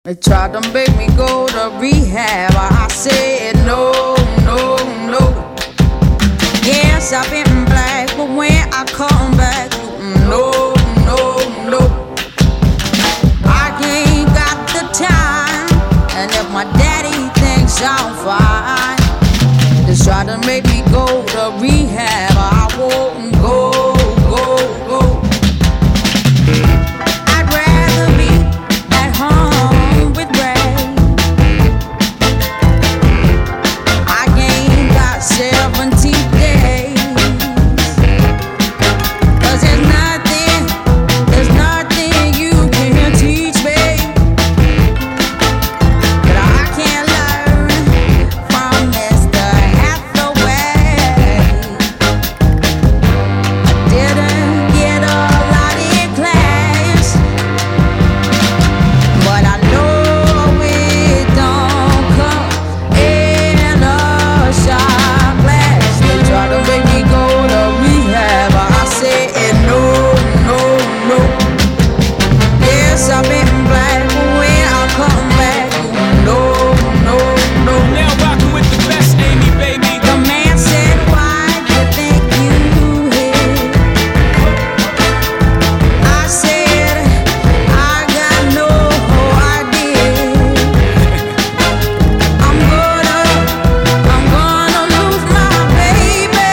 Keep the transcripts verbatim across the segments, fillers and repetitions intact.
They tried to make me go to rehab. I said no, no, no. Yes, I've been black, but when I come back, no, no, no. I ain't got the time, and if my daddy thinks I'm fine, they try to make me go to rehab. I won't go, go, go. I'd rather be at home with Ray. I ain't got seventy days, 'cause there's nothing, there's nothing you can teach me that I can't learn from Mister Hathaway. I didn't get a lot in class, but I know it don't come in a shot glass. They try to make me go to rehab. I said no, no, no. Yes, I've been black, but when I come back, no, no, no. Now rockin' with the best, Amy, baby. The man said, why you think you hit? I said, I got no idea. I'm gonna, I'm gonna lose my baby.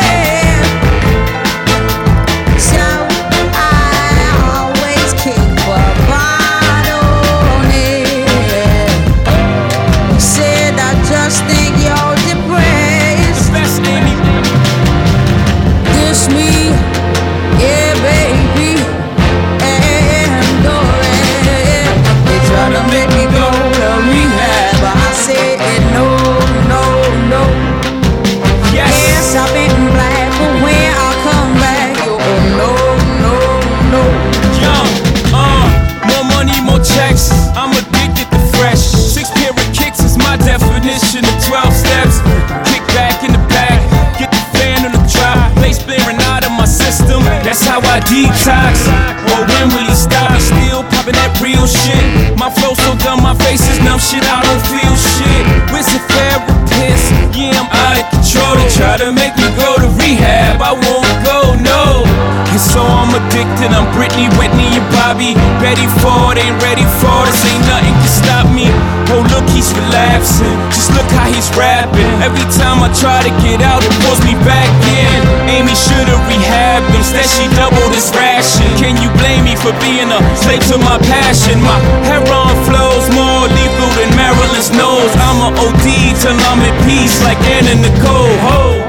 So I always keep a bottle on it. He said, I just think you're depressed. Best, Amy. This me, yeah, baby, and oh, yeah. They try to make me go to rehab, but I said no, no, no. Yes. Yes, I've been black, but when I come back, you go no, no, no. Young, uh, more money, more checks. I'm addicted to fresh. Six pair of kicks is my definition of twelve steps. Kick back in the back, get the fan on the drop. Place blaring out of my system. That's how I detox. Or when will he stop? He still popping that real shit. My flow so dumb, my face is numb. Shit, I don't feel shit. Where's the therapist? Yeah, I'm out of control. They try to make me go to rehab. I won't go, no. And so I'm addicted, I'm Britney, Whitney, and Bobby. Betty Ford ain't ready for this, ain't nothing can stop me. Oh look, he's relapsing, just look how he's rapping. Every time I try to get out, it pulls me back in. Amy should've rehabbed him, instead she doubled his ration. Can you blame me for being a slave to my passion? My heroin flows more lethal than Marilyn's nose. I'm a O D till I'm at peace like Anna Nicole. Ho.